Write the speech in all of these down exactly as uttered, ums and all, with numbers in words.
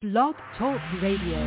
Blog Talk Radio.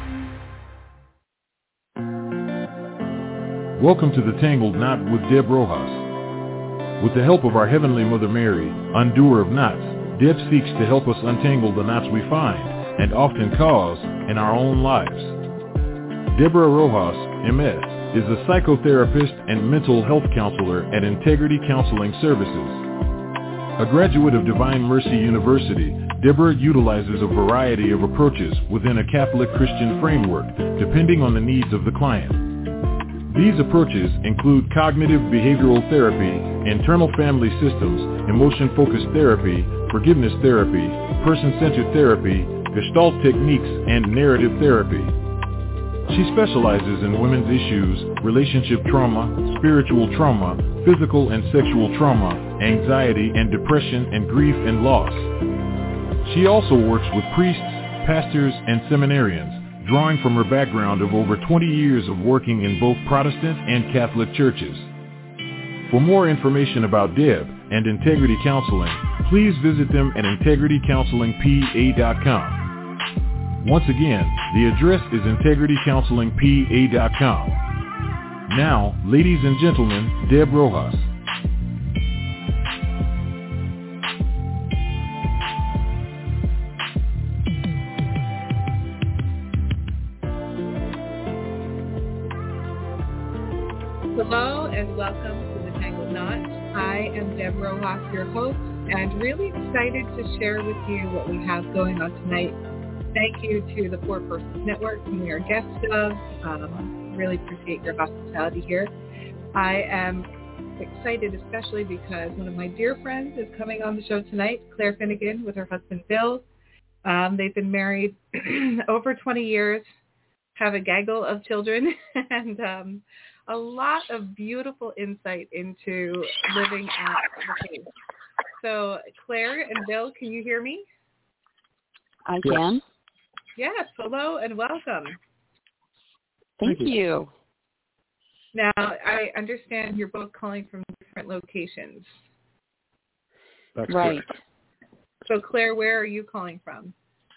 Welcome to the Tangled Knot with Deb Rojas. With the help of our Heavenly Mother Mary, undoer of knots, Deb seeks to help us untangle the knots we find and often cause in our own lives. Deborah Rojas, M S, is a psychotherapist and mental health counselor at Integrity Counseling Services. A graduate of Divine Mercy University, Deborah utilizes a variety of approaches within a Catholic Christian framework, depending on the needs of the client. These approaches include cognitive behavioral therapy, internal family systems, emotion-focused therapy, forgiveness therapy, person-centered therapy, Gestalt techniques, and narrative therapy. She specializes in women's issues, relationship trauma, spiritual trauma, physical and sexual trauma, anxiety and depression, and grief and loss. She also works with priests, pastors, and seminarians, drawing from her background of over twenty years of working in both Protestant and Catholic churches. For more information about Deb and Integrity Counseling, please visit them at integrity counseling p a dot com. Once again, the address is integrity counseling p a dot com. Now, ladies and gentlemen, Deb Rojas. Hello and welcome to the Tangled Knot. I am Deb Rojas, your host, and really excited to share with you what we have going on tonight. Thank you to the Four Persons Network, whom we are guests of. Um, really appreciate your hospitality here. I am excited especially because one of my dear friends is coming on the show tonight, Claire Finnegan, with her husband Bill. Um, they've been married over twenty years, have a gaggle of children, and um, a lot of beautiful insight into living at the faith. So, Claire and Bill, can you hear me? I can. Yes, hello and welcome. Thank, Thank you. you. Now, I understand you're both calling from different locations. That's right. Correct. So, Claire, where are you calling from?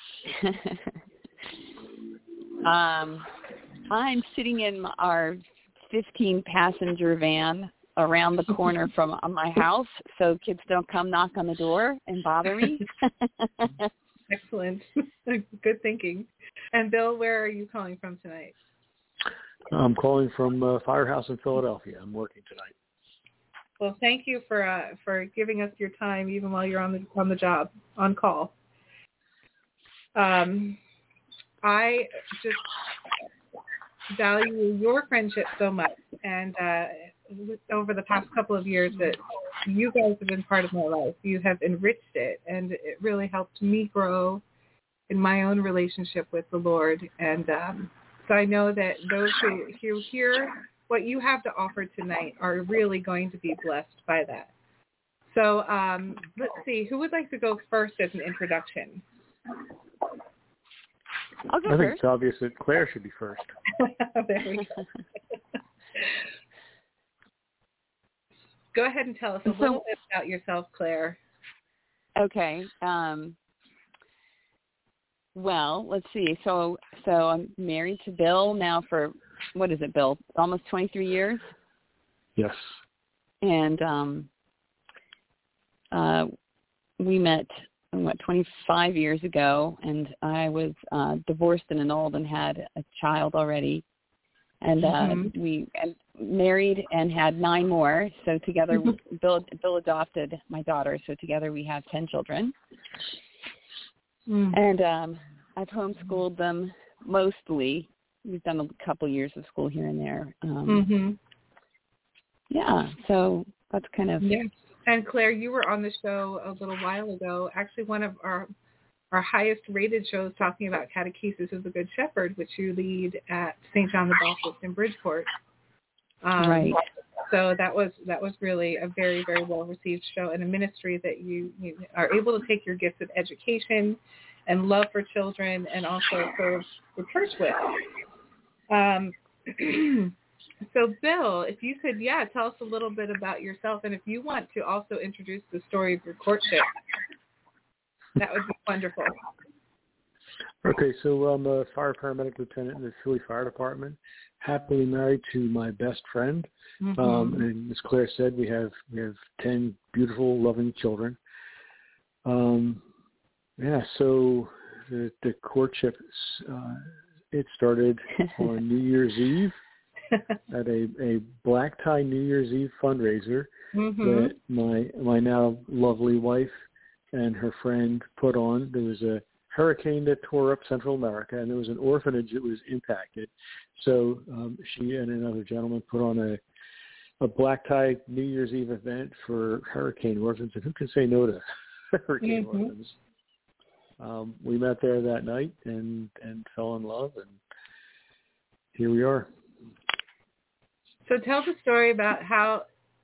um, I'm sitting in our fifteen-passenger van around the corner from my house, so kids don't come knock on the door and bother me. Excellent. Good thinking. And Bill, where are you calling from tonight? I'm calling from uh, Firehouse in Philadelphia. I'm working tonight. Well, thank you for uh, for giving us your time, even while you're on the on the job, on call. Um, I just value your friendship so much, and uh, over the past couple of years that you guys have been part of my life. You have enriched it, and it really helped me grow in my own relationship with the Lord. And um, so I know that those who, who hear what you have to offer tonight are really going to be blessed by that. So um, let's see, who would like to go first as an introduction? I'll go I think first. it's obvious that Claire should be first. There we go. Go ahead and tell us a so, little bit about yourself, Claire. Okay. Um, well, let's see. So, so I'm married to Bill now for, what is it, Bill? Almost twenty-three years? Yes. And um, uh, we met, what, twenty-five years ago, and I was uh, divorced and annulled and had a child already. And uh, mm-hmm. we and married and had nine more. So together, Bill, Bill adopted my daughter. So together we have ten children. Mm. And um, I've homeschooled them mostly. We've done a couple years of school here and there. Um, mm-hmm. Yeah, so that's kind of... Yeah. And Claire, you were on the show a little while ago. Actually, one of our our highest rated shows talking about catechesis of the Good Shepherd, which you lead at Saint John the Baptist in Bridgeport. Um, right. So that was that was really a very, very well-received show, and a ministry that you, you are able to take your gifts of education and love for children and also serve the church with. Um, so, Bill, if you could, yeah, tell us a little bit about yourself, and if you want to also introduce the story of your courtship, that would be wonderful. Okay, so I'm a fire paramedic lieutenant in the Philly Fire Department, happily married to my best friend. Mm-hmm. Um, and as Claire said, we have we have ten beautiful, loving children. Um, yeah, so the, the courtship, uh, it started on New Year's Eve at a, a black tie New Year's Eve fundraiser mm-hmm. that my my now lovely wife and her friend put on. There was a hurricane that tore up Central America, and there was an orphanage that was impacted. So um, she and another gentleman put on a a black tie New Year's Eve event for hurricane orphans, and who can say no to hurricane mm-hmm. orphans? Um, we met there that night and, and fell in love, and here we are. So tell the story about how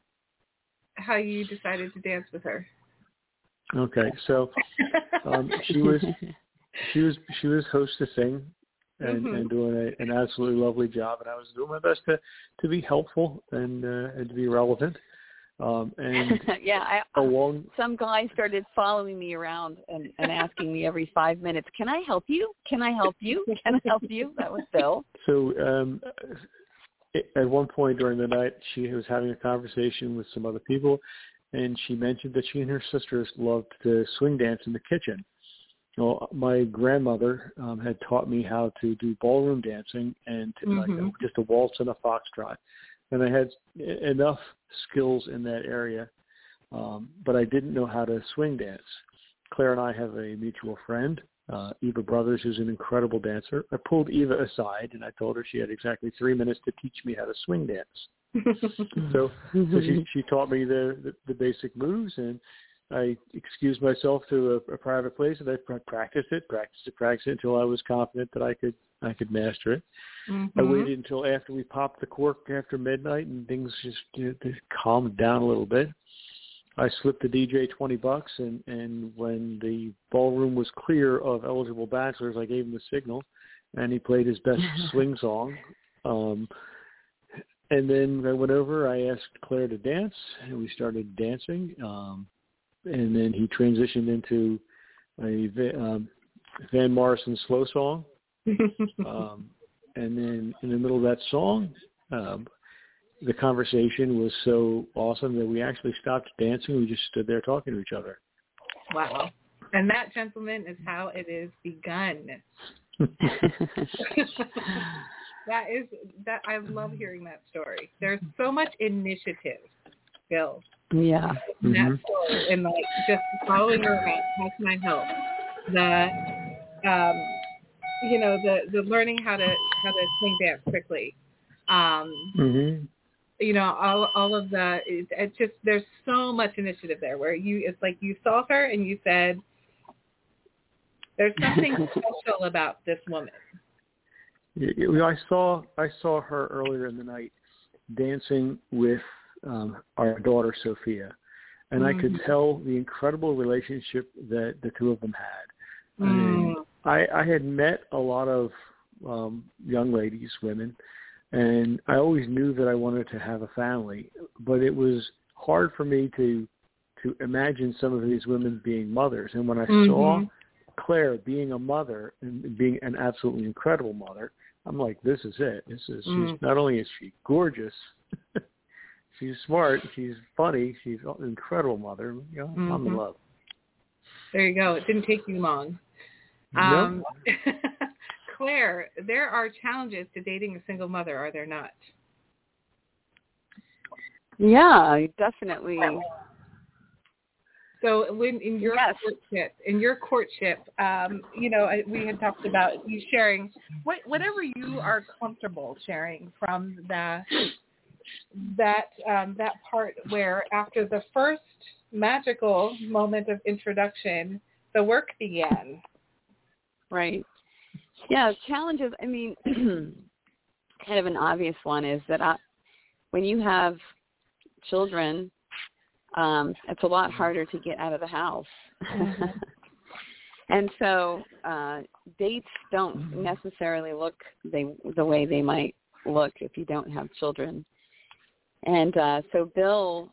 how you decided to dance with her. Okay, so um, she was she was she was hostessing and, mm-hmm. and doing a, an absolutely lovely job, and I was doing my best to, to be helpful and uh, and to be relevant. Um, and yeah, I, along, some guy started following me around and, and asking me every five minutes, "Can I help you? Can I help you? Can I help you?" That was Bill. So um, at one point during the night, she was having a conversation with some other people, and she mentioned that she and her sisters loved to swing dance in the kitchen. Well, my grandmother um, had taught me how to do ballroom dancing and to, mm-hmm. like just a waltz and a foxtrot. And I had enough skills in that area, um, but I didn't know how to swing dance. Claire and I have a mutual friend, uh, Eva Brothers, who's an incredible dancer. I pulled Eva aside, and I told her she had exactly three minutes to teach me how to swing dance. so so she, she taught me the, the, the basic moves, and I excused myself to a, a private place, and I practiced it, practiced it, practiced it until I was confident that I could I could master it. Mm-hmm. I waited until after we popped the cork after midnight, and things just you know, calmed down a little bit. I slipped the D J twenty bucks, and, and when the ballroom was clear of eligible bachelors, I gave him the signal, and he played his best swing song. Um, and then I went over, I asked Claire to dance, and we started dancing. Um, and then he transitioned into a um, Van Morrison slow song. um, and then in the middle of that song, um, the conversation was so awesome that we actually stopped dancing. We just stood there talking to each other. Wow. And that, gentlemen, is how it is begun. that is that. I love hearing that story. There's so much initiative, Bill. Yeah. In mm-hmm. that story, and like just following her around. How can I help? The, um, you know, the, the learning how to how to swing dance quickly. Um, mm-hmm. You know, all all of the. It, it's just there's so much initiative there. Where you, it's like you saw her and you said, "There's something special about this woman." Yeah, I saw I saw her earlier in the night dancing with um, our daughter Sophia, and mm-hmm. I could tell the incredible relationship that the two of them had. Mm. And I, I had met a lot of um, young ladies, women, and I always knew that I wanted to have a family, but it was hard for me to to imagine some of these women being mothers. And when I mm-hmm. saw Claire being a mother and being an absolutely incredible mother, I'm like, this is it. This is mm. she's not only is she gorgeous, she's smart, she's funny, she's an incredible mother. You know, mm-hmm. I'm in love. There you go. It didn't take you long. Um, nope. Claire, there are challenges to dating a single mother, are there not? Yeah, definitely. So when in your yes. courtship, in your courtship, um, you know, we had talked about you sharing what, whatever you are comfortable sharing from the that um, that part where after the first magical moment of introduction, the work began. Right. Yeah, challenges. I mean, kind of an obvious one is that I, when you have children, um, it's a lot harder to get out of the house. Mm-hmm. And so uh, dates don't necessarily look they, the way they might look if you don't have children. And uh, so Bill,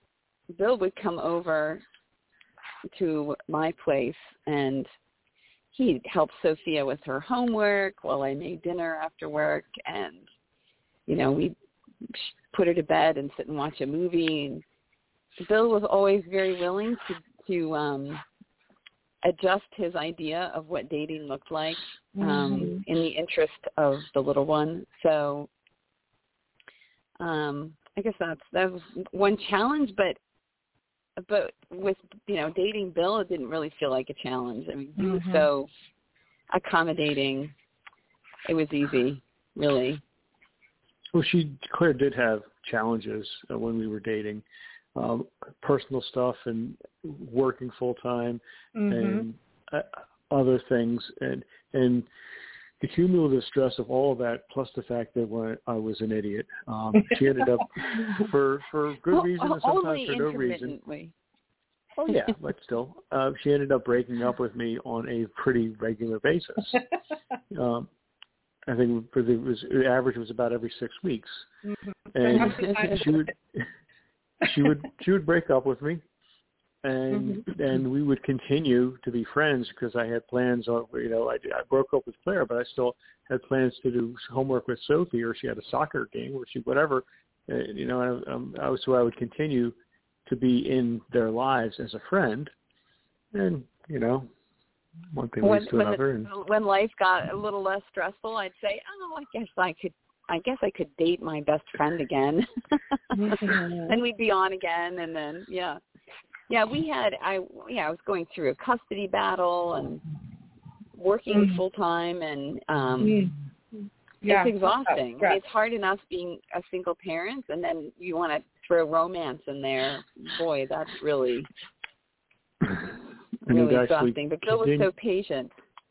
Bill would come over to my place, and he helped Sophia with her homework while I made dinner after work, and, you know, we put her to bed and sit and watch a movie. And Bill was always very willing to, to um, adjust his idea of what dating looked like um, mm-hmm. in the interest of the little one. So um, I guess that's that was one challenge, but but with, you know, dating Bill, it didn't really feel like a challenge. I mean, he mm-hmm. was so accommodating. It was easy, really. Well, she, Claire did have challenges uh, when we were dating, um, personal stuff and working full time mm-hmm. and uh, other things. And, and the cumulative stress of all of that, plus the fact that when I was an idiot, um, she ended up, for, for good well, reason and sometimes for no reason. Oh, yeah, but still, uh, she ended up breaking up with me on a pretty regular basis. Um, I think for the, it was, the average was about every six weeks, mm-hmm. and she would she would she would break up with me, and mm-hmm. and we would continue to be friends because I had plans on, you know, I, I broke up with Claire, but I still had plans to do homework with Sophie, or she had a soccer game, or she whatever, uh, you know, and um, I was so I would continue to be in their lives as a friend, and you know. One thing leads to when, another. When, and... when life got a little less stressful, I'd say, "Oh, I guess I could. I guess I could date my best friend again." And we'd be on again, and then yeah, yeah. We had I yeah. I was going through a custody battle and working mm. full time, and um, mm. yeah. it's exhausting. It's hard enough being a single parent, and then you want to throw romance in there. Boy, that's really. really exhausting, but Bill was so patient.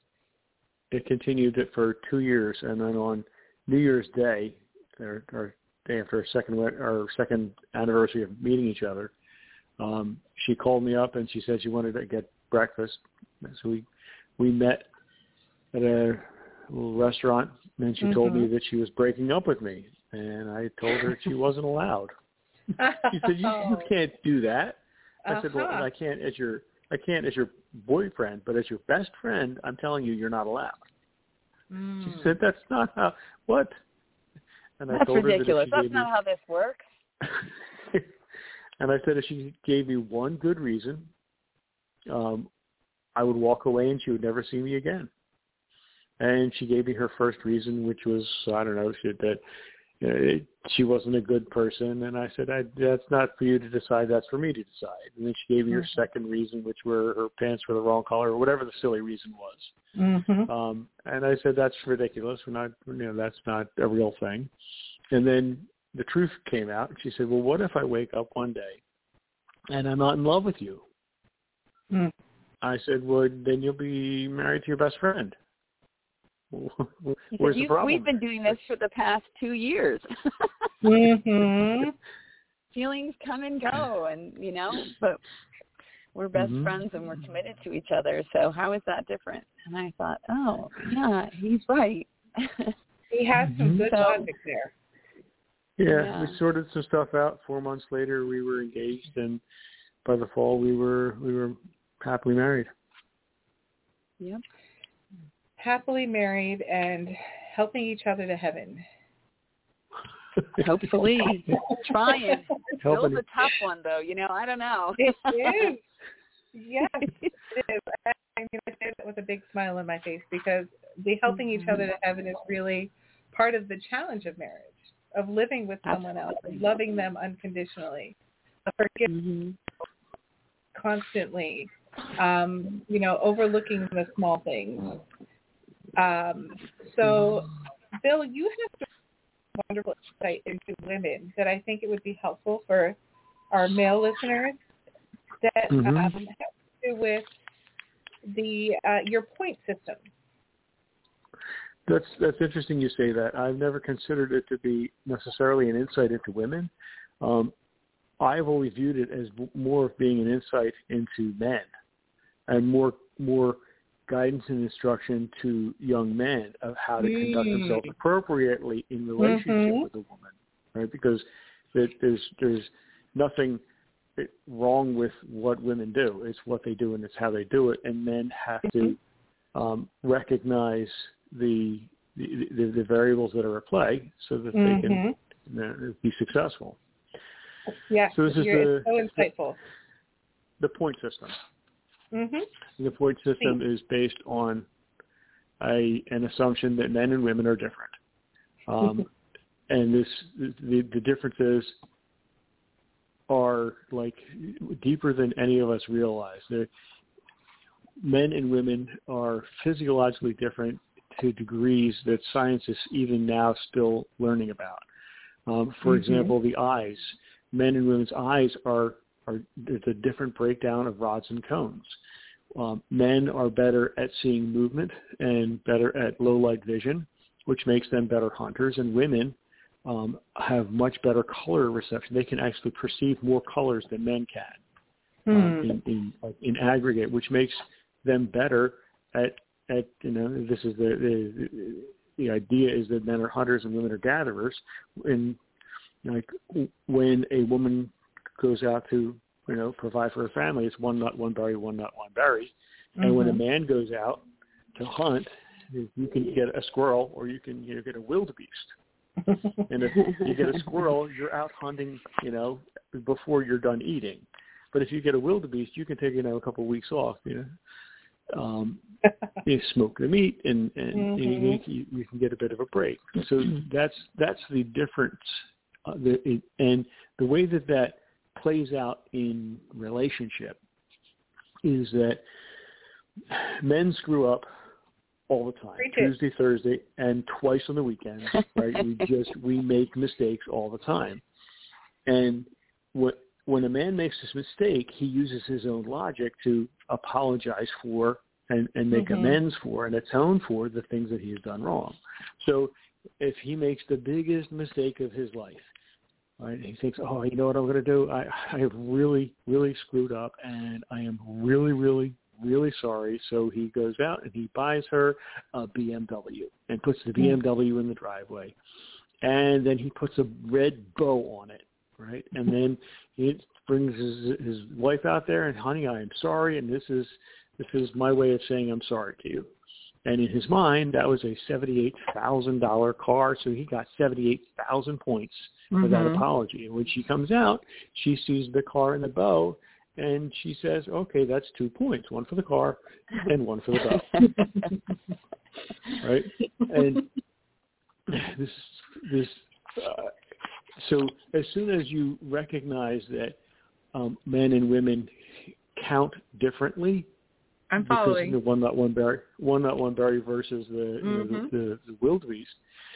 It continued it for two years, and then on New Year's Day, or, or day after our second our second anniversary of meeting each other, um, she called me up and she said she wanted to get breakfast. So we we met at a little restaurant, and she mm-hmm. told me that she was breaking up with me, and I told her she wasn't allowed. She said, "You, you can't do that." I uh-huh. said, "Well, I can't as your I can't as your boyfriend, but as your best friend, I'm telling you, you're not allowed." Mm. She said, "That's not how, what?" And I That's told ridiculous. Her that That's not me, how this works. And I said if she gave me one good reason, um, I would walk away and she would never see me again. And she gave me her first reason, which was, I don't know, she, that you know, it, she wasn't a good person. And I said, I, that's not for you to decide. That's for me to decide. And then she gave me mm-hmm. her second reason, which were her pants were the wrong color or whatever the silly reason was. Mm-hmm. Um, and I said, that's ridiculous. We're not, you know, that's not a real thing. And then the truth came out. And she said, well, what if I wake up one day and I'm not in love with you? Mm. I said, well, then you'll be married to your best friend. Where's the problem? We've been doing this for the past two years. mm-hmm. Feelings come and go, and you know, but we're best mm-hmm. friends and we're committed to each other. So how is that different? And I thought, oh, yeah, he's right. He has some good so, logic there. Yeah, yeah, we sorted some stuff out. Four months later, we were engaged, and by the fall, we were we were happily married. Yep. Happily married and helping each other to heaven. Hopefully. Trying. Bill's a tough one, though. You know, I don't know. It is. Yes, it is. I, I mean, I say that with a big smile on my face because the helping each other to heaven is really part of the challenge of marriage, of living with someone else, of loving them unconditionally, of forgiving mm-hmm. constantly, um, you know, overlooking the small things. Um, so, Bill, you have a wonderful insight into women that I think it would be helpful for our male listeners that mm-hmm. um, have to do with the uh, your point system. That's that's interesting you say that. I've never considered it to be necessarily an insight into women. Um, I've always viewed it as more of being an insight into men and more more guidance and instruction to young men of how to mm. conduct themselves appropriately in relationship mm-hmm. with a woman, right? Because there's there's nothing wrong with what women do. It's what they do and it's how they do it. And men have mm-hmm. to um, recognize the, the, the the variables that are at play so that mm-hmm. they can you know, be successful. Yeah, so this is the, so insightful. The, the point system. Mm-hmm. The point system is based on a an assumption that men and women are different. Um, and this the, the differences are like deeper than any of us realize. They're, men and women are physiologically different to degrees that science is even now still learning about. Um, for mm-hmm. example, the eyes. Men and women's eyes are, are there's a different breakdown of rods and cones. Um, men are better at seeing movement and better at low light vision, which makes them better hunters, and women um, have much better color reception. They can actually perceive more colors than men can mm. um, in, in, in aggregate, which makes them better at, at you know, this is the, the, the idea is that men are hunters and women are gatherers. And like when a woman goes out to, you know, provide for her family, it's one nut, one berry, one nut, one berry. And mm-hmm. when a man goes out to hunt, you can get a squirrel or you can you know, get a wildebeest. And if you get a squirrel, you're out hunting, you know, before you're done eating. But if you get a wildebeest, you can take, you know, a couple of weeks off, you know. Um, you smoke the meat and, and mm-hmm. you, you, you can get a bit of a break. So that's that's the difference. Uh, the, it, and the way that that plays out in relationship is that men screw up all the time, Tuesday, Thursday, and twice on the weekends, right? we just, we make mistakes all the time. And what, when a man makes this mistake, he uses his own logic to apologize for and, and make mm-hmm. amends for and atone for the things that he has done wrong. So if he makes the biggest mistake of his life, right, he thinks, oh, you know what I'm going to do? I, I have really, really screwed up, and I am really, really, really sorry. So he goes out and he buys her a B M W and puts the B M W in the driveway. And then he puts a red bow on it, right? And then he brings his, his wife out there and, honey, I am sorry, and this is this is my way of saying I'm sorry to you. And in his mind, that was a seventy-eight thousand dollars car, so he got seventy-eight thousand points for mm-hmm. that apology. And when she comes out, she sees the car and the bow, and she says, okay, that's two points, one for the car and one for the bow. Right? And this, this, uh, so as soon as you recognize that um, men and women count differently, I'm following. Because the one nut one berry, one nut one berry versus the, mm-hmm. you know, the, the, the wildebeest,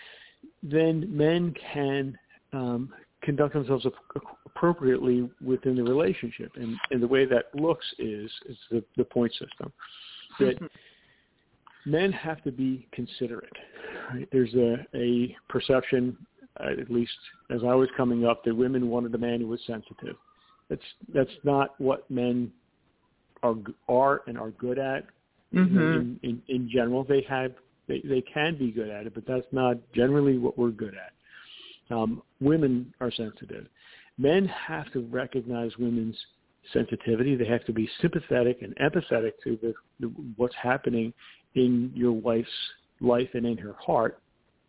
then men can um, conduct themselves appropriately within the relationship, and, and the way that looks is is the, the point system. That mm-hmm. men have to be considerate. Right? There's a, a perception, uh, at least as I was coming up, that women wanted a man who was sensitive. That's that's not what men are are and are good at. Mm-hmm. in, in, in general. They have they, they can be good at it, but that's not generally what we're good at. Um, women are sensitive. Men have to recognize women's sensitivity. They have to be sympathetic and empathetic to the, the, what's happening in your wife's life and in her heart.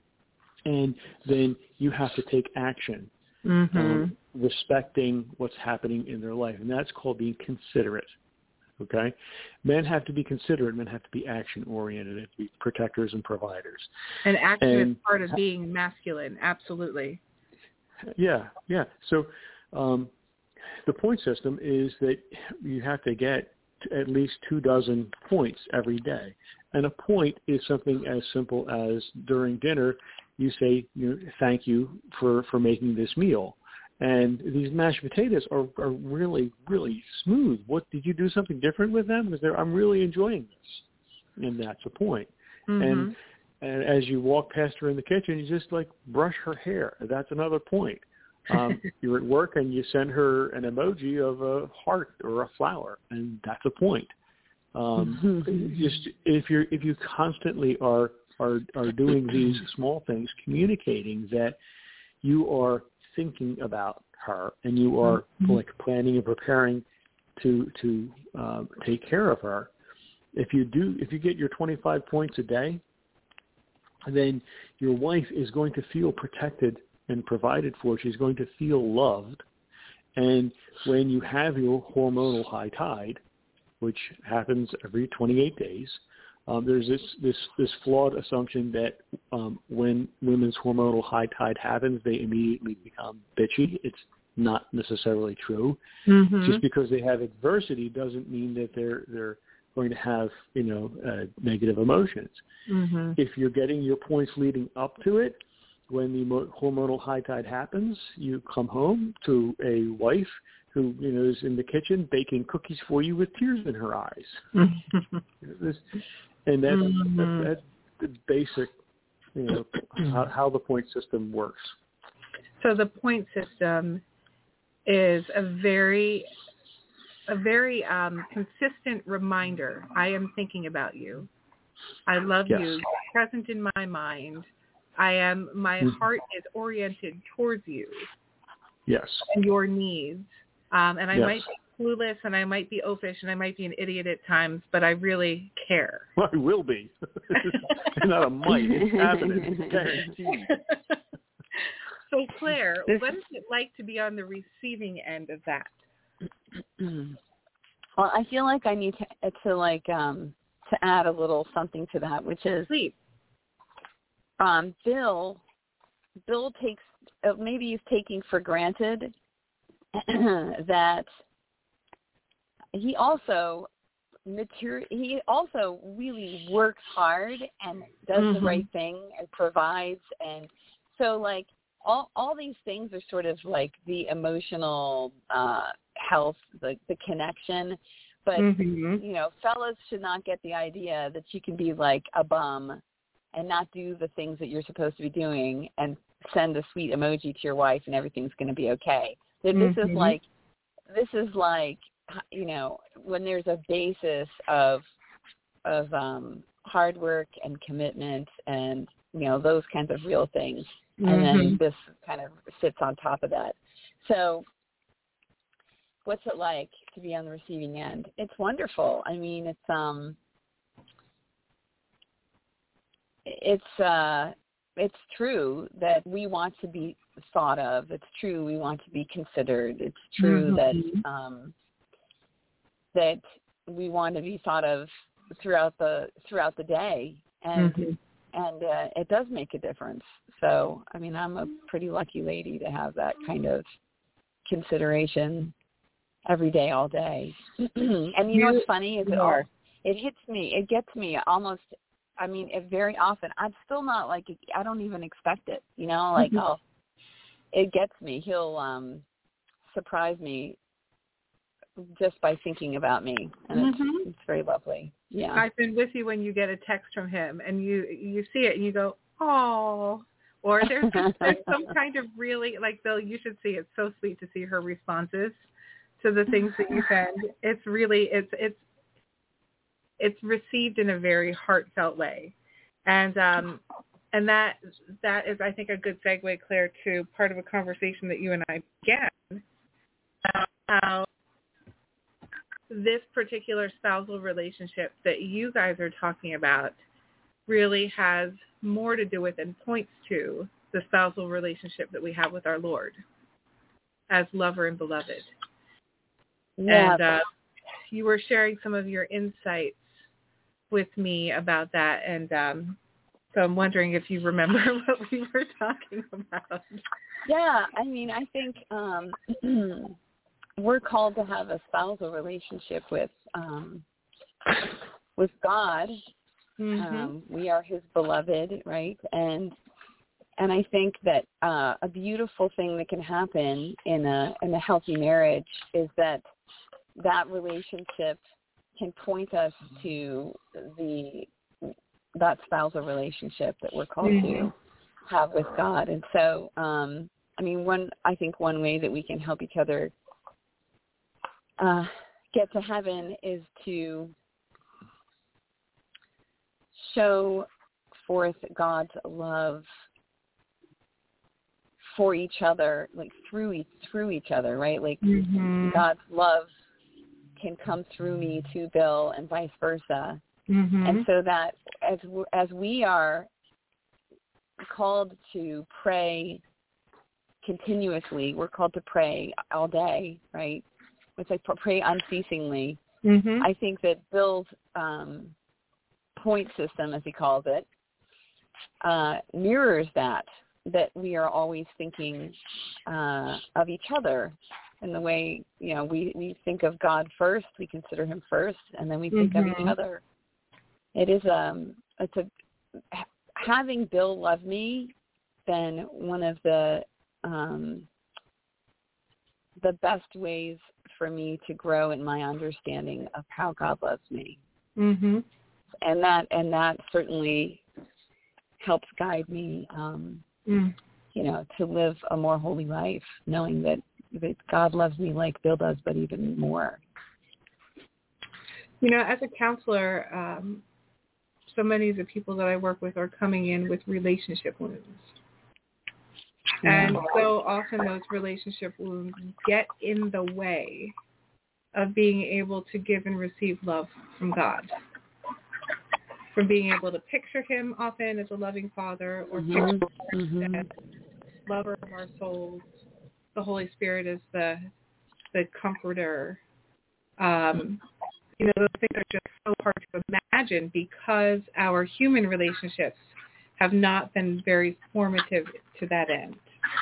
And then you have to take action, mm-hmm. um, respecting what's happening in their life. And that's called being considerate. Okay? Men have to be considerate. Men have to be action-oriented. They have to be protectors and providers. And action and, is part of being masculine. Absolutely. Yeah, yeah. So um, the point system is that you have to get at least two dozen points every day. And a point is something as simple as during dinner, you say, you know, thank you for, for making this meal. And these mashed potatoes are, are really, really smooth. What, did you do something different with them? Because I'm really enjoying this. And that's a point. Mm-hmm. And, and as you walk past her in the kitchen, you just like brush her hair. That's another point. Um, you're at work and you send her an emoji of a heart or a flower, and that's a point. Um, just if you're if you constantly are are are doing these small things, communicating that you are thinking about her and you are mm-hmm. like planning and preparing to to uh, take care of her, if you do, if you get your twenty-five points a day, then your wife is going to feel protected and provided for. She's going to feel loved. And when you have your hormonal high tide, which happens every twenty-eight days, um, there's this, this, this flawed assumption that um, when women's hormonal high tide happens, they immediately become bitchy. It's not necessarily true. Mm-hmm. Just because they have adversity doesn't mean that they're they're going to have, you know, uh, negative emotions. Mm-hmm. If you're getting your points leading up to it, when the hormonal high tide happens, you come home to a wife who, you know, is in the kitchen baking cookies for you with tears in her eyes. Mm-hmm. And that's, mm-hmm. that's, that's the basic, you know, how, how the point system works. So the point system is a very, a very um, consistent reminder. I am thinking about you. I love yes. you. You're present in my mind. I am. My mm-hmm. heart is oriented towards you. Yes. And your needs. Um, and I yes. might be clueless, and I might be oafish, and I might be an idiot at times, but I really care. Well, I will be. It's not a might. It's happening. It's guaranteed. So, Claire, what is it like to be on the receiving end of that? Well, I feel like I need to, to like, um, to add a little something to that, which is, Please. um, Bill, Bill takes, uh, maybe he's taking for granted that he also, materi- he also really works hard and does mm-hmm. the right thing and provides. And so, like, all, all these things are sort of like the emotional uh, health, the, the connection. But, mm-hmm. you know, fellas should not get the idea that you can be like a bum and not do the things that you're supposed to be doing and send a sweet emoji to your wife and everything's going to be okay. That this mm-hmm. is like, this is like, you know, when there's a basis of, of um, hard work and commitment and, you know, those kinds of real things. Mm-hmm. And then this kind of sits on top of that. So what's it like to be on the receiving end? It's wonderful. I mean, it's, um, it's, uh, it's true that we want to be thought of. It's true we want to be considered. It's true mm-hmm. that, um, that we want to be thought of throughout the, throughout the day. And, mm-hmm. and, uh, it does make a difference. So, I mean, I'm a pretty lucky lady to have that kind of consideration every day, all day. And you know what's funny is it, all, it hits me, it gets me almost, I mean, it very often, I'm still not like, I don't even expect it, you know, like, mm-hmm. oh, it gets me. He'll um, surprise me just by thinking about me. And mm-hmm. it's, it's very lovely. Yeah. I've been with you when you get a text from him and you, you see it and you go, oh, or there's, just, there's some kind of really, like, Bill, you should see, it's so sweet to see her responses to the things that you send. It's really, it's, it's, it's received in a very heartfelt way. And, um, and that, that is, I think, a good segue, Claire, to part of a conversation that you and I began about how this particular spousal relationship that you guys are talking about really has more to do with and points to the spousal relationship that we have with our Lord as lover and beloved. Yeah. And uh, you were sharing some of your insights with me about that, and um, so I'm wondering if you remember what we were talking about. Yeah, I mean, I think um, we're called to have a spousal relationship with um, with God. Mm-hmm. Um, we are His beloved, right? And and I think that uh, a beautiful thing that can happen in a in a healthy marriage is that that relationship can point us to the that spousal relationship that we're called mm-hmm. to have with God. And so, um, I mean, one I think one way that we can help each other uh, get to heaven is to show forth God's love for each other, like through each, through each other, right? Like mm-hmm. God's love can come through me to Bill and vice versa. Mm-hmm. And so that as as we are called to pray continuously, we're called to pray all day, right? It's like pray unceasingly. Mm-hmm. I think that Bill's um, point system, as he calls it, uh, mirrors that, that we are always thinking uh, of each other in the way, you know, we, we think of God first, we consider him first, and then we think Mm-hmm. of each other. It is um, it's a having Bill love me been one of the um, the best ways for me to grow in my understanding of how God loves me. Mm-hmm. And that and that certainly helps guide me, um, mm. you know, to live a more holy life, knowing that, that God loves me like Bill does, but even more. You know, as a counselor, um, so many of the people that I work with are coming in with relationship wounds. Yeah. And so often those relationship wounds get in the way of being able to give and receive love from God. From being able to picture him often as a loving father, or Mm-hmm. picture him Mm-hmm. as lover of our souls, the Holy Spirit as the the comforter. Um, you know, those things are just so hard to imagine because our human relationships have not been very formative to that end.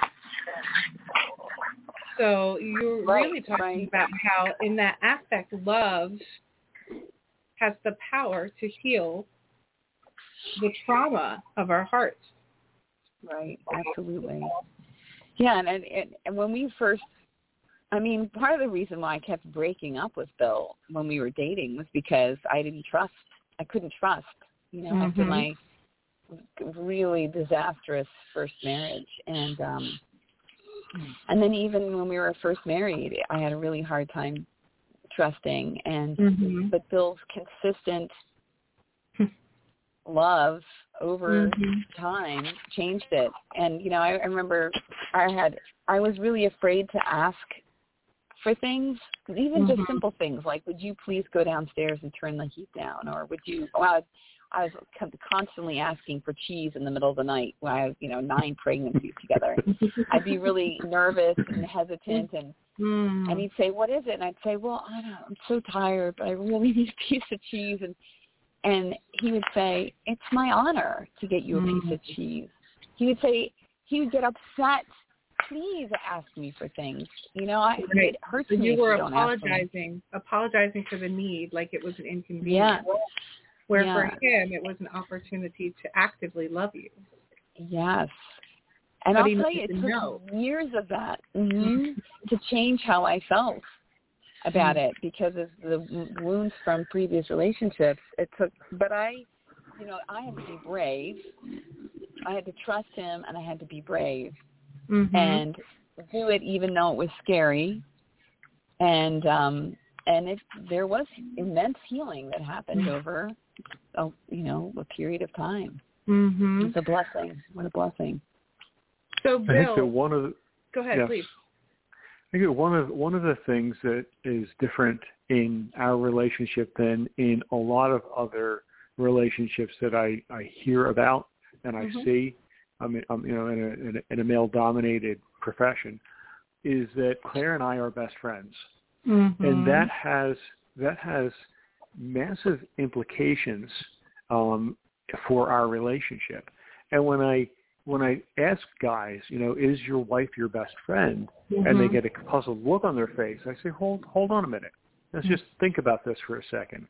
So you're Right, really talking right. about how in that aspect, love has the power to heal the trauma of our hearts. Right, absolutely. Yeah, and, and and when we first, I mean, part of the reason why I kept breaking up with Bill when we were dating was because I didn't trust, I couldn't trust, you know, Mm-hmm. after my really disastrous first marriage. And um, and then even when we were first married, I had a really hard time trusting. And Mm-hmm. but Bill's consistent love over Mm-hmm. time changed it. And you know, I, I remember I had I was really afraid to ask for things, even Mm-hmm. just simple things like, would you please go downstairs and turn the heat down, or would you? Well, I was, I was constantly asking for cheese in the middle of the night when I had, you know, nine pregnancies together. I'd be really nervous and hesitant, and Mm. and he'd say, "What is it?" And I'd say, "Well, I don't know, I'm so tired, but I really need a piece of cheese." And and he would say, "It's my honor to get you a Mm. piece of cheese." He would say, he would get upset. Please ask me for things. You know, I, Right. it hurts So me you if were you don't ask me. apologizing, apologizing for the need, like it was an inconvenience. Yeah. Where Yeah. for him, it was an opportunity to actively love you. Yes. And But I'll he tell you, needed it to took know. years of that mm-hmm, to change how I felt about it because of the w- wounds from previous relationships. It took, but I, you know, I had to be brave. I had to trust him, and I had to be brave Mm-hmm. and do it even though it was scary. And um, and it, there was immense healing that happened over, a, you know, a period of time. Mm-hmm. It's a blessing. What a blessing. So, I think that Bill, one of the, go ahead, yes. please. I think that one of one of the things that is different in our relationship than in a lot of other relationships that I, I hear about and I Mm-hmm. see, I mean, um, you know, in a, in a in a male-dominated profession, is that Claire and I are best friends, Mm-hmm. and that has that has massive implications um, for our relationship. And when I when I ask guys, you know, is your wife your best friend? Mm-hmm. And they get a puzzled look on their face, I say, hold hold on a minute. Let's just think about this for a second.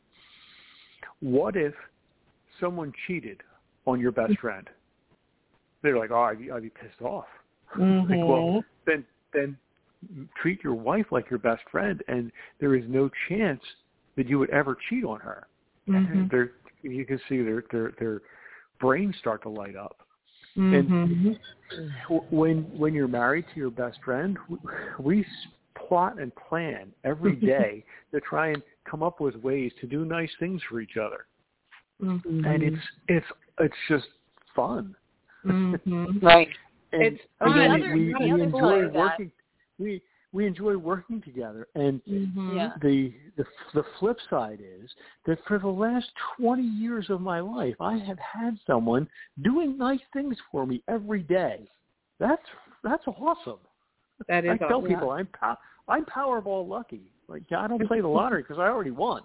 What if someone cheated on your best friend? They're like, oh, I'd be, I'd be pissed off. Mm-hmm. Like, well, then then treat your wife like your best friend, and there is no chance that you would ever cheat on her. Mm-hmm. They're, you can see their their their brains start to light up. Mm-hmm. And when when you're married to your best friend, we plot and plan every day to try and come up with ways to do nice things for each other. Mm-hmm. And it's it's it's just fun. Mm-hmm. Right. And It's you fun. know, Other- we, we, the we other enjoy side of that- working. We we enjoy working together. And Mm-hmm. Yeah. the, the the flip side is that for the last twenty years of my life, I have had someone doing nice things for me every day. That's that's awesome. That is I tell awesome. people I'm pow- I'm Powerball lucky. Like I don't play the lottery because I already won.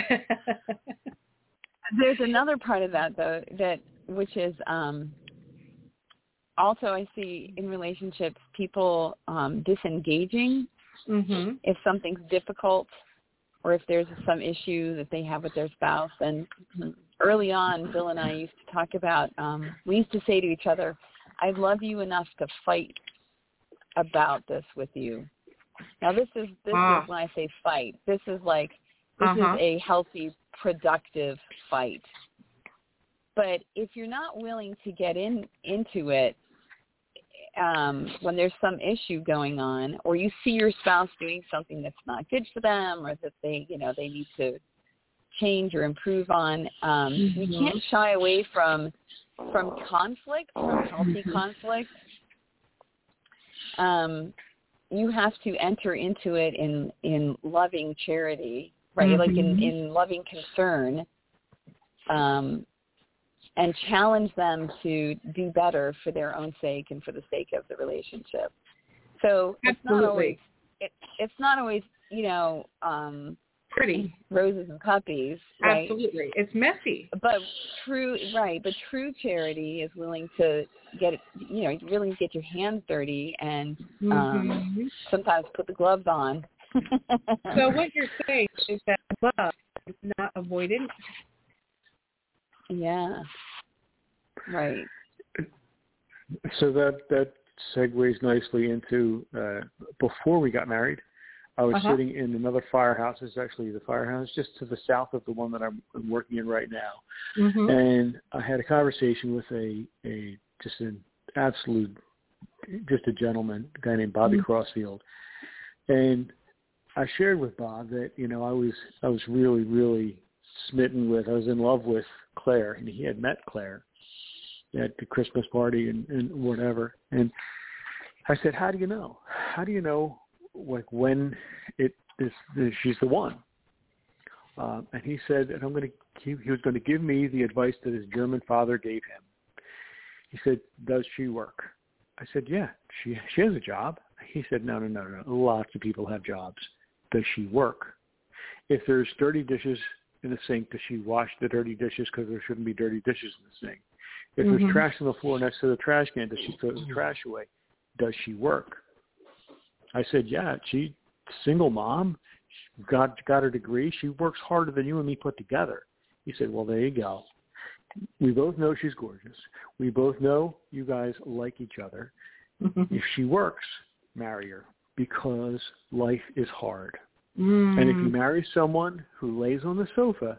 There's another part of that, though, that which is um, also I see in relationships people um, disengaging Mm-hmm. if something's difficult or if there's some issue that they have with their spouse. And early on, Bill and I used to talk about, um, we used to say to each other, I love you enough to fight about this with you. Now, this is this Ah. is when I say fight. This is like, this Uh-huh. is a healthy, productive fight. But if you're not willing to get in into it um, when there's some issue going on, or you see your spouse doing something that's not good for them, or that they, you know, they need to change or improve on, um, Mhm. you can't shy away from from conflict, from healthy conflict. Um, you have to enter into it in, in loving charity, right? Mm-hmm. Like in, in loving concern, um, and challenge them to do better for their own sake and for the sake of the relationship. So it's Absolutely. not always, it, it's not always, you know, um, Pretty. roses and puppies, right? Absolutely. It's messy. But true, right, but true charity is willing to get, you know, really get your hands dirty and um, Mm-hmm. sometimes put the gloves on. So what you're saying is that love is not avoidant. Yeah, right. So that that segues nicely into uh, before we got married, I was Uh-huh. sitting in another firehouse. It's actually the firehouse just to the south of the one that I'm working in right now. Mm-hmm. And I had a conversation with a, a just an absolute, just a gentleman, a guy named Bobby Mm-hmm. Crossfield. And I shared with Bob that, you know, I was I was really, really smitten with, I was in love with Claire, and he had met Claire at the Christmas party and, and whatever. And I said, how do you know? How do you know, like, when it is, is she's the one? Uh, and he said that I'm going to he, he was going to give me the advice that his German father gave him. He said, does she work? I said, yeah, she she has a job. He said, no, no, no, no. Lots of people have jobs. Does she work? If there's dirty dishes in the sink, does she wash the dirty dishes because there shouldn't be dirty dishes in the sink? If Mm-hmm. there's trash on the floor next to the trash can, does she throw the trash away? Does she work? I said, yeah, she single mom, got got her degree. She works harder than you and me put together. He said, well, there you go. We both know she's gorgeous. We both know you guys like each other. Mm-hmm. If she works, marry her because life is hard. Mm. And if you marry someone who lays on the sofa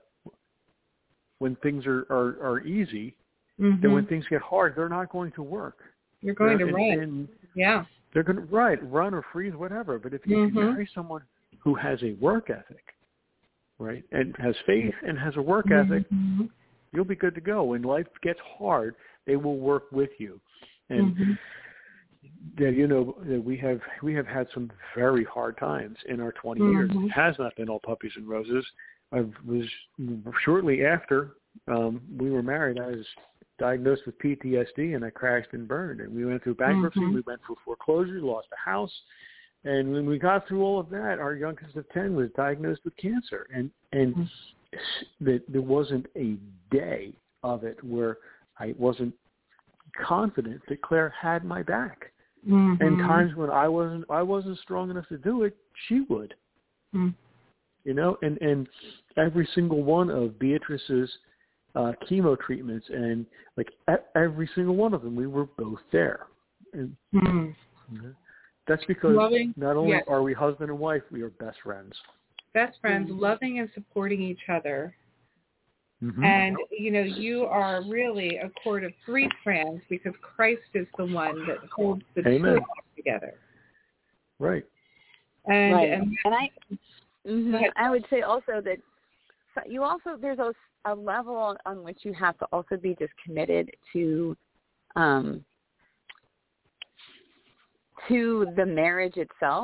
when things are, are, are easy, Mm-hmm. then when things get hard, they're not going to work. You're going They're- to and, run. and Yeah. they're going to right, run or freeze, whatever. But if you, Mhm. if you marry someone who has a work ethic, right, and has faith and has a work ethic, Mm-hmm. you'll be good to go. When life gets hard, they will work with you. And Mhm. yeah, you know that we have we have had some very hard times in our twenty Mhm. years. It has not been all puppies and roses. I was shortly after um, we were married, I was diagnosed with P T S D, and I crashed and burned. And we went through bankruptcy. Mhm. We went through foreclosure, lost a house. And when we got through all of that, our youngest of ten was diagnosed with cancer. And and Mhm. that there wasn't a day of it where I wasn't confident that Claire had my back. Mm-hmm. And times when I wasn't I wasn't strong enough to do it, she would. Mm-hmm. You know, and, and every single one of Beatrice's uh, chemo treatments and like every single one of them, we were both there. And Mm-hmm. that's because Loving, not only yes. are we husband and wife, we are best friends. Best friends, loving and supporting each other. Mm-hmm. And, you know, you are really a cord of three strands because Christ is the one that holds the Amen. two together. Right. And, right. and, And I, mhm, Go ahead. I would say also that you also, there's a, a level on which you have to also be just committed to, um, to the marriage itself.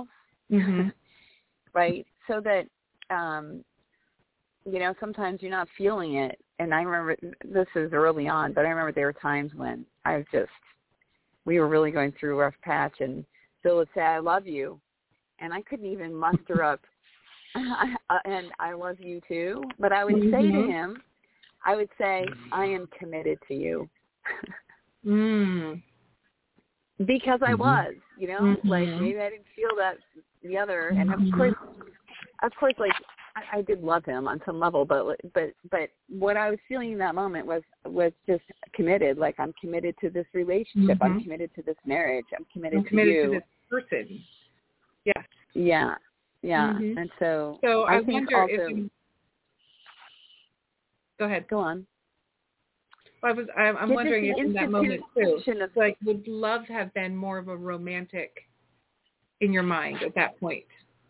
Mm-hmm. right? So that, um, you know, sometimes you're not feeling it. And I remember, this is early on, but I remember there were times when I was just, we were really going through a rough patch, and Bill would say, I love you. And I couldn't even muster up, and I love you too. But I would mm-hmm. say to him, I would say, I am committed to you. mm. Because I mm-hmm. was, you know, mm-hmm. like maybe I didn't feel that the other. And of course, of course, like I, I did love him on some level, but but but what I was feeling in that moment was was just committed. Like, I'm committed to this relationship. Mm-hmm. I'm committed to this marriage. I'm committed, I'm committed to you. to this person. Yes. Yeah. Yeah. Mm-hmm. And so, so I, I think wonder also. if you, go ahead. Go on. I was. I'm, I'm wondering if in that moment too, of, like, would love have been more of a romantic in your mind at that point?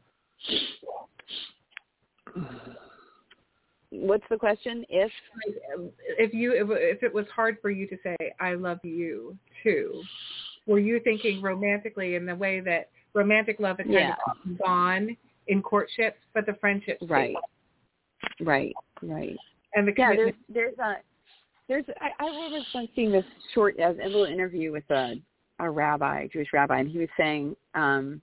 What's the question? If if you if, if it was hard for you to say I love you too, were you thinking romantically in the way that romantic love is kind yeah. of gone in courtship, but the friendship right, stays. right, right, and the yeah, there's there's a there's I, I was seeing this short a little interview with a a rabbi, a Jewish rabbi, and he was saying, um,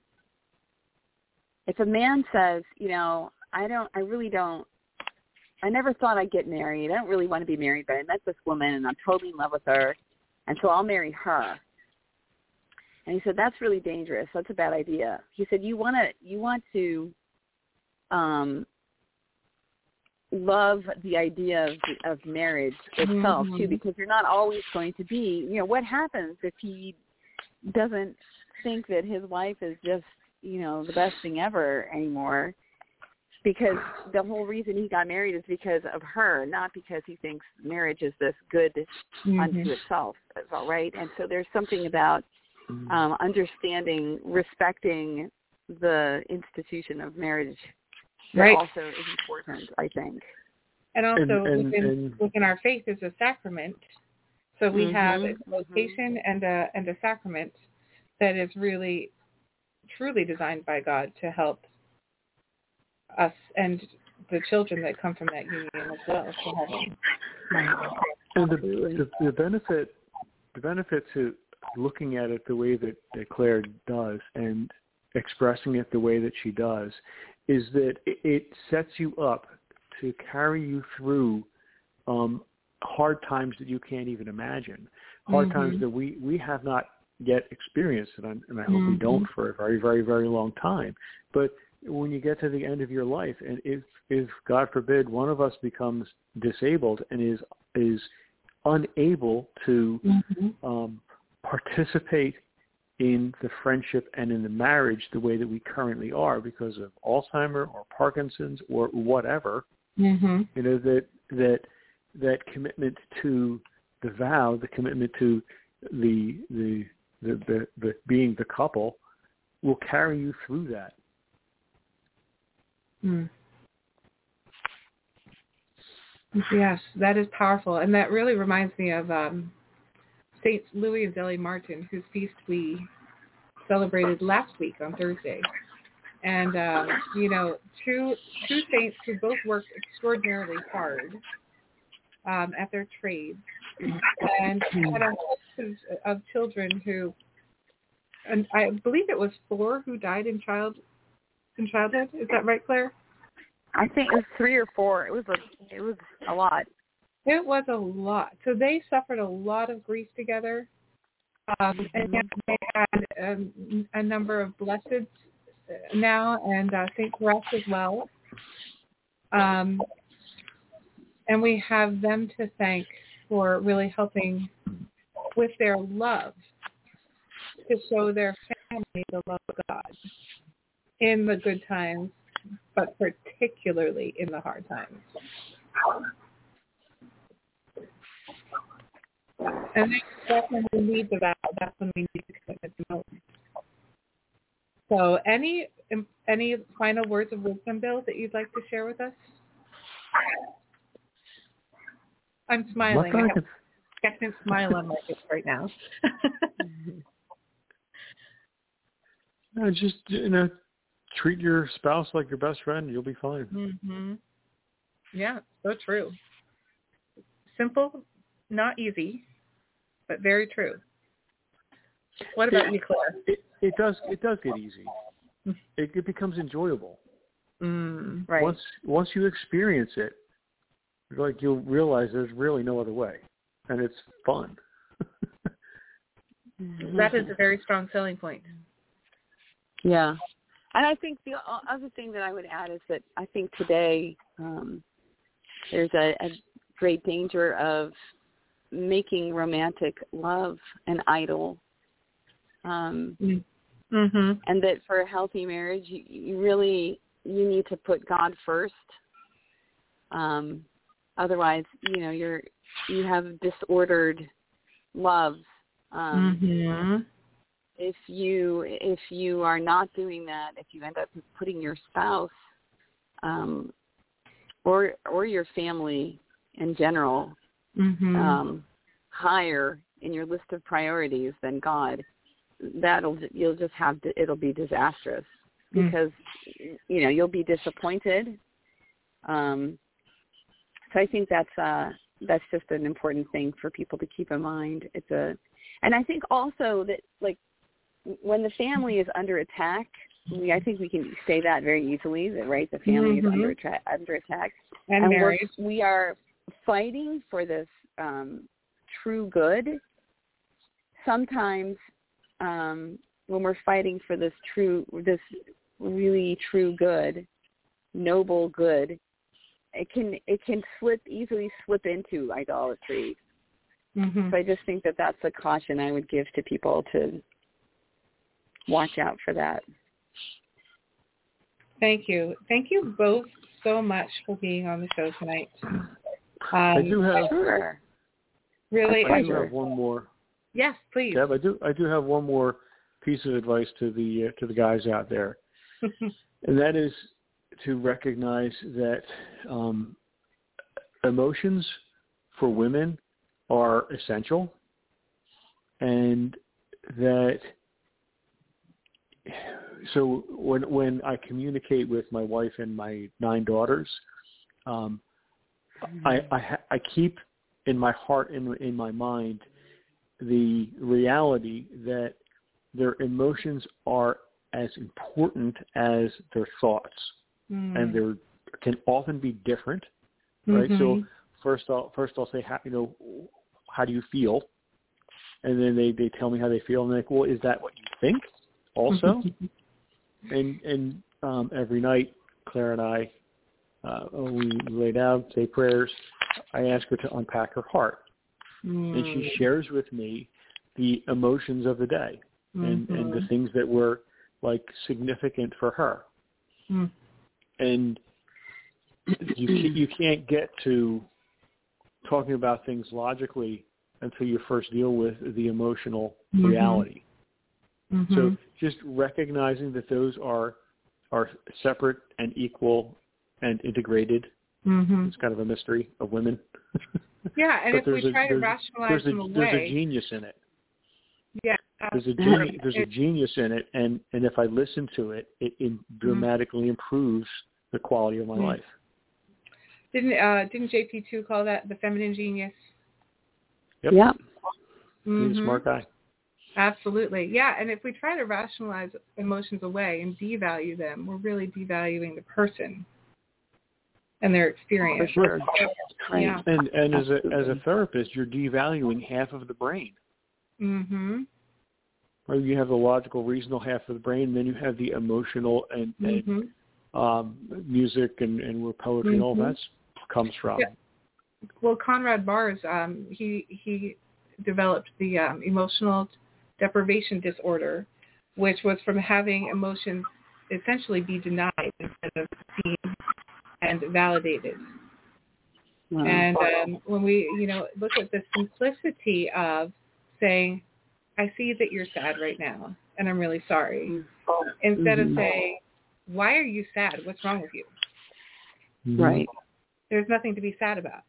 if a man says, you know, I don't, I really don't, I never thought I'd get married. I don't really want to be married, but I met this woman and I'm totally in love with her, and so I'll marry her. And he said, that's really dangerous. That's a bad idea. He said, you want to, you want to um, love the idea of, of marriage itself, mm-hmm. too, because you're not always going to be, you know, what happens if he doesn't think that his wife is just, you know, the best thing ever anymore? Because the whole reason he got married is because of her, not because he thinks marriage is this good mm-hmm. unto itself, all right? And so there's something about um, understanding, respecting the institution of marriage that right. also is important, I think. And also and, and, within, and, within our faith is a sacrament. So we mm-hmm, have a location mm-hmm. and a and a sacrament that is really, truly designed by God to help us and the children that come from that union as well to heaven. And the, the, the benefit, the benefit to looking at it the way that, that Claire does and expressing it the way that she does is that it, it sets you up to carry you through um, hard times that you can't even imagine, hard mm-hmm. times that we, we have not yet experienced, and, I'm, and I hope mm-hmm. we don't for a very, very, very long time. But when you get to the end of your life, and if, if God forbid one of us becomes disabled and is is unable to mm-hmm. um, participate in the friendship and in the marriage the way that we currently are because of Alzheimer or Parkinson's or whatever, mm-hmm. you know, that that that commitment to the vow, the commitment to the the the, the, the being the couple will carry you through that. Mm. Yes, that is powerful. And that really reminds me of um, Saint Louis and Zélie Martin, whose feast we celebrated last week on Thursday. And, um, you know, two, two saints who both worked extraordinarily hard um, at their trades and had a host of, of children who, and I believe it was four who died in child in childhood. Is that right, Claire? I think it was three or four. It was a, it was a lot. It was a lot. So they suffered a lot of grief together, um, and yet they had um, a number of blesseds now, and uh, Saint Therese as well. Um, and we have them to thank for really helping with their love to show their family the love of God in the good times, but particularly in the hard times. And that's when we need the vow. That's when we need the commitment the most. So any any final words of wisdom, Bill, that you'd like to share with us? I'm smiling. I have a second smile on my face right now. No, just, you know, treat your spouse like your best friend. You'll be fine. Mm-hmm. Yeah, so true. Simple, not easy, but very true. What about it, you, Claire? It, it does. It does get easy. It, it becomes enjoyable. Mm, right. Once once you experience it, like you'll realize there's really no other way, and it's fun. That is a very strong selling point. Yeah. And I think the other thing that I would add is that I think today um, there's a, a great danger of making romantic love an idol. Um, mm-hmm. And that for a healthy marriage, you, you really, you need to put God first. Um, otherwise, you know, you're, you have disordered love. Um, mm-hmm. If you if you are not doing that, if you end up putting your spouse um, or or your family in general mm-hmm. um, higher in your list of priorities than God, that'll you'll just have to, it'll be disastrous because mm. you know you'll be disappointed. Um, so I think that's uh, that's just an important thing for people to keep in mind. It's a and I think also that like. When the family is under attack, we, I think we can say that very easily, that, right? The family mm-hmm. is under, attra- under attack. And, and we're, we are fighting for this um, true good. Sometimes um, when we're fighting for this true, this really true good, noble good, it can it can slip easily slip into idolatry. mm-hmm. So I just think that that's a caution I would give to people to watch out for that. Thank you. Thank you both so much for being on the show tonight. Um, I do have sure. really. I do have one more. Yes, please. Deb, I do. I do have one more piece of advice to the uh, to the guys out there, and that is to recognize that um, emotions for women are essential, and that. So when when I communicate with my wife and my nine daughters, um, mm-hmm. I, I I keep in my heart and in, in my mind the reality that their emotions are as important as their thoughts, mm. and they can often be different, right? Mm-hmm. So first I'll first I'll say, how, you know, how do you feel? And then they, they tell me how they feel, and they're like, well, is that what you think? Also, and and um, every night, Claire and I, uh, we lay down, say prayers. I ask her to unpack her heart, mm. and she shares with me the emotions of the day and, mm-hmm. and the things that were like significant for her. Mm. And you you can't get to talking about things logically until you first deal with the emotional mm-hmm. reality. Mm-hmm. So just recognizing that those are are separate and equal and integrated. Mm-hmm. It's kind of a mystery of women. Yeah, and if we try a, to rationalize them a, away. There's a genius in it. Yeah. There's a genius, there's a genius in it, and, and if I listen to it, it, it dramatically mm-hmm. improves the quality of my mm-hmm. life. Didn't uh, didn't J P two call that the feminine genius? Yep. Yeah. Mm-hmm. He's a smart guy. Absolutely. Yeah, and if we try to rationalize emotions away and devalue them, we're really devaluing the person and their experience. For sure. Right. Yeah. And and as a as a therapist, you're devaluing half of the brain. Mm-hmm. Or you have the logical, reasonable half of the brain, and then you have the emotional and, mm-hmm. and um, music and, and where poetry mm-hmm. and all that comes from. Yeah. Well, Conrad Bars, um, he he developed the um, emotional deprivation disorder, which was from having emotions essentially be denied instead of seen and validated. Wow. And um, when we, you know, look at the simplicity of saying, I see that you're sad right now, and I'm really sorry, mm-hmm. instead of saying, why are you sad? What's wrong with you? Right. There's nothing to be sad about.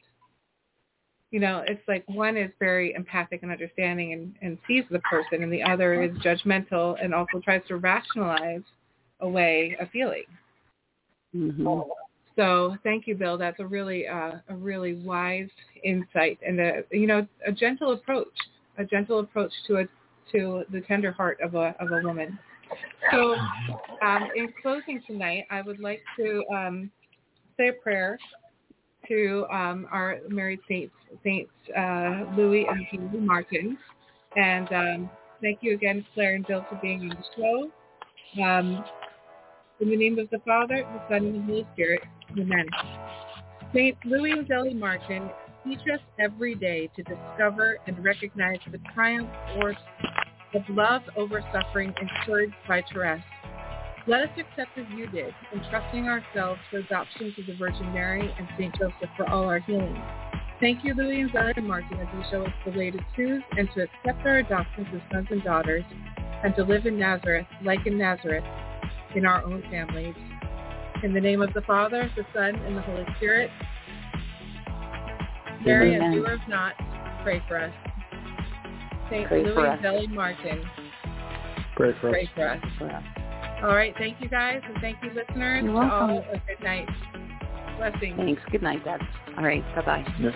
You know, it's like one is very empathic and understanding and, and sees the person, and the other is judgmental and also tries to rationalize away a feeling. Mm-hmm. So thank you, Bill. That's a really uh, a really wise insight and a you know a gentle approach, a gentle approach to a to the tender heart of a of a woman. So um, in closing tonight, I would like to um, say a prayer to um, our married saints, Saints uh, Louis and Julie Martin. And um, thank you again, Claire and Bill, for being on the show. Um, in the name of the Father, the Son, and the Holy Spirit, amen. Saint Louis and Julie Martin teach us every day to discover and recognize the triumph or of love over suffering encouraged by Therese. Let us accept as you did, entrusting ourselves for adoption to the Virgin Mary and Saint Joseph for all our healing. Thank you, Louis and Zelda Martin, as you show us the way to choose and to accept our adoptions as sons and daughters, and to live in Nazareth, like in Nazareth, in our own families. In the name of the Father, the Son, and the Holy Spirit. Mary, Amen. as doer of knots, pray for us. Saint Pray Louis for and us. Zelda Martin, Pray for pray us. for us. For us. All right, thank you guys, and thank you listeners. You're To all welcome. a good night. Blessings. Thanks. Good night, Deb. All right. Bye-bye. Yeah.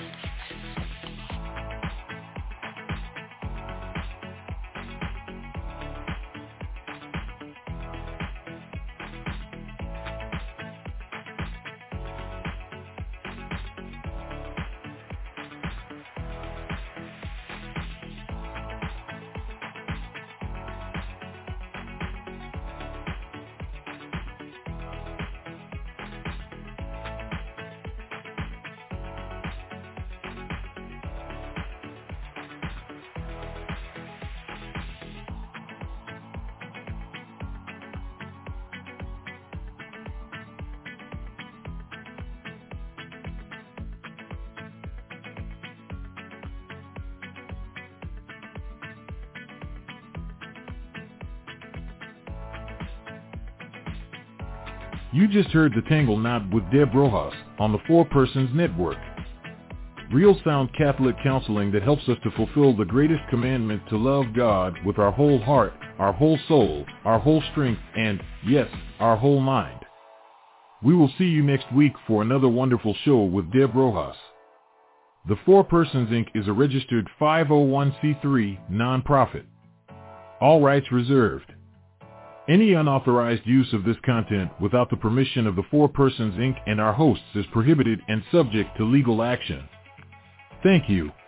You just heard The Tangle Knot with Deb Rojas on the Four Persons Network. Real sound Catholic counseling that helps us to fulfill the greatest commandment to love God with our whole heart, our whole soul, our whole strength, and, yes, our whole mind. We will see you next week for another wonderful show with Deb Rojas. The Four Persons Incorporated is a registered five oh one c three nonprofit. All rights reserved. Any unauthorized use of this content without the permission of the Four Persons Incorporated and our hosts is prohibited and subject to legal action. Thank you.